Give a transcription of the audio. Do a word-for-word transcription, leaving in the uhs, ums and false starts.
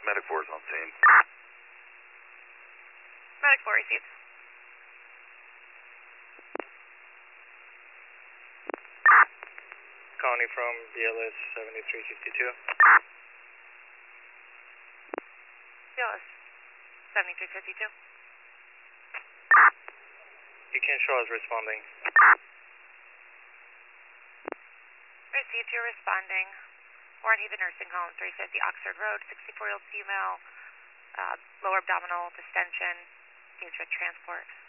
Medic four is on scene. Medic four received. Connie from B L S seventy-three fifty-two. B L S seventy-three fifty-two. You can show us responding. Received, you're responding. Warren Haven Nursing Home, three fifty Oxford Road, sixty-four-year-old female, uh, lower abdominal distension, needs for transport.